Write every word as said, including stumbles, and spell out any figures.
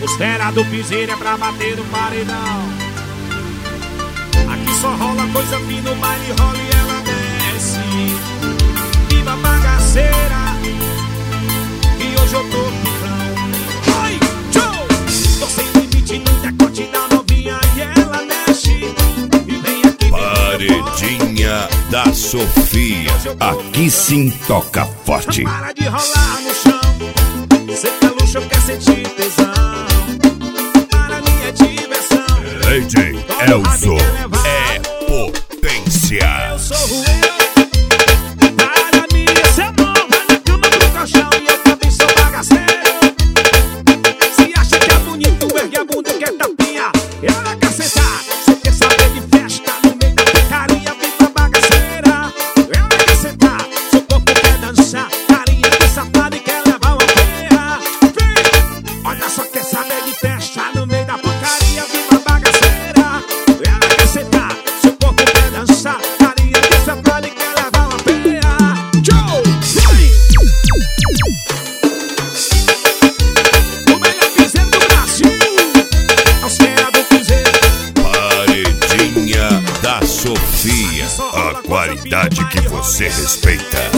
Costela do piseiro é pra bater no paredão. Aqui só rola coisa fina, o baile rola e ela desce. Viva bagaceira, que hoje eu tô picão. Oi, tchau! Tô sem limite no decote da novinha e ela mexe. E vem aqui, Paredinha da Sofia. Aqui sim toca forte. para de rolar no chão. Cê quer luxo, quer sentir tesão. Para mim é diversão. D J Elzo é potência. Eu sou o eu. Para mim esse amor vai na cama do colchão. E eu também sou bagaceiro. Se acha que é bonito, ergue a bunda que é tapinha. Ela quer sentar, cê quer saber de festa. No meio da picaria, viva bagaceira. Ela quer sentar, seu corpo quer dançar. Carinha de safado e quer levar uma feia. Vem, olha só, quer saber de festa. No meio da porcaria, viva bagaceira. Ela quer sentar, seu corpo quer dançar. Carinha de safado e quer levar uma feia. Joe, vem! O melhor piseiro do Brasil. Aos fera do piseiro. Paredinha da Sofia. A qualidade que você respeita.